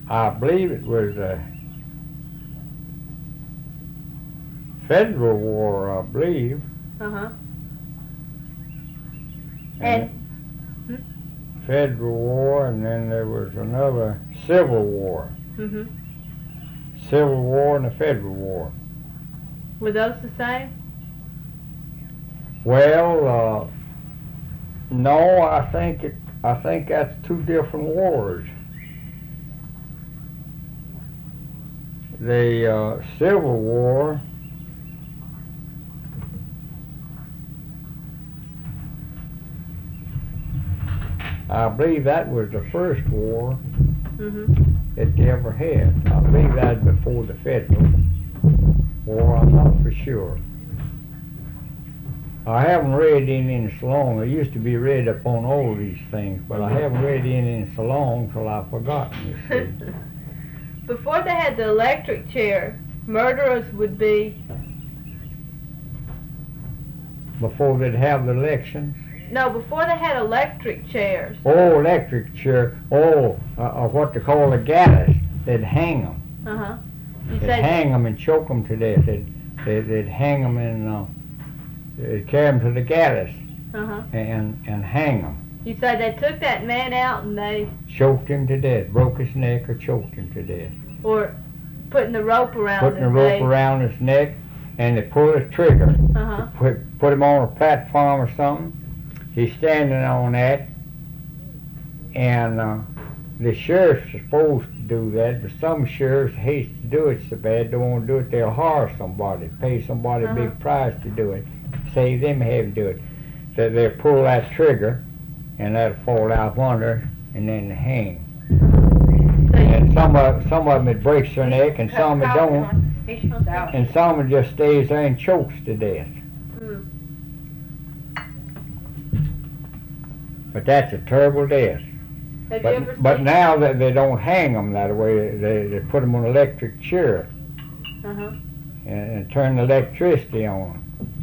I believe it was a Federal War, I believe. Uh-huh. And Federal War, and then there was another Civil War. Mm-hmm. Civil War and the Federal War. Were those the same? Well, no, I think that's two different wars. The Civil War, I believe that was the first war that they ever had. I believe that was before the Federal War. I'm not for sure. I haven't read any in so long. I used to be read up on all these things, but I haven't read any in so long till I've forgotten, you see. Before they had the electric chair, murderers would be... Before they'd have the elections? No, before they had electric chairs. Oh, electric chair. Oh, what they call a gallows. They'd hang them. Uh-huh. They'd hang them and choke them to death. They'd hang them and they'd carry them to the gallows and hang them. You say they took that man out and they... Choked him to death. Broke his neck or choked him to death. Or putting the rope around Putting the rope around his neck, and they pull the trigger. Put him on a platform or something. He's standing on that, and the sheriff's supposed to do that, but some sheriffs hate to do it so bad, don't want to do it, they'll hire somebody, pay somebody a big price to do it, save them having to do it. So they'll pull that trigger, and that'll fall out under, and then hang. And some of them it breaks their neck, and some it don't, and some it just stays there and chokes to death. But that's a terrible death. But now that they don't hang them that way, they put them on an electric chair and turn the electricity on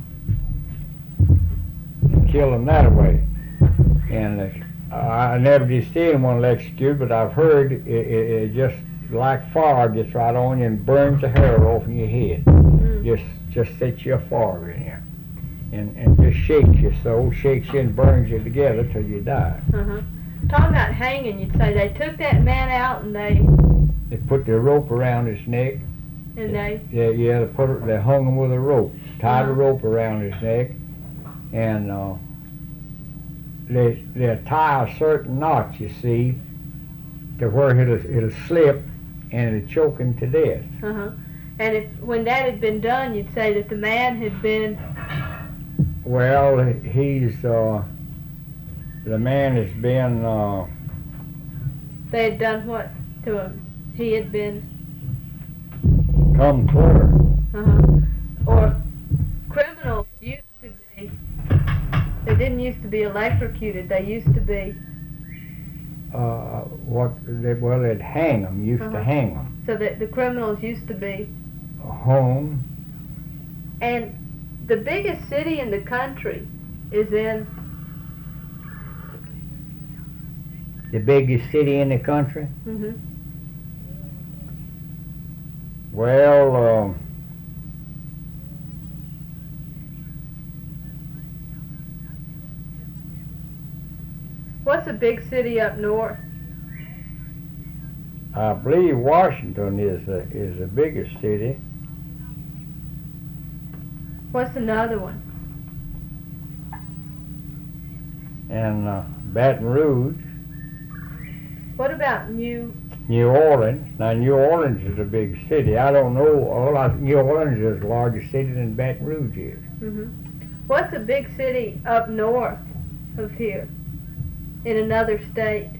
and kill them that way. And I never did see anyone electrocuted, but I've heard it just like fire gets right on you and burns the hair off in your head. Just sets you afire in here. And just shakes you so, shakes you and burns you together till you die. Talking about hanging, you'd say they took that man out and they put the rope around his neck. And they they hung him with a rope, tied a rope around his neck, and they tie a certain knot, you see, to where it'll slip and it'll choke him to death. And when that had been done, you'd say that the man had been... Well, the man has been... They had done what to him? He had been... Come clear. Or criminals used to be... They didn't used to be electrocuted. They used to be... They'd hang them, used to hang them. So that the criminals used to be... Hung. And the biggest city in the country is in... The biggest city in the country? Well, what's a big city up north? I believe Washington is the biggest city. What's another one? And Baton Rouge. What about New Orleans? Now, New Orleans is a big city. I don't know. New Orleans is a larger city than Baton Rouge is. What's a big city up north of here in another state?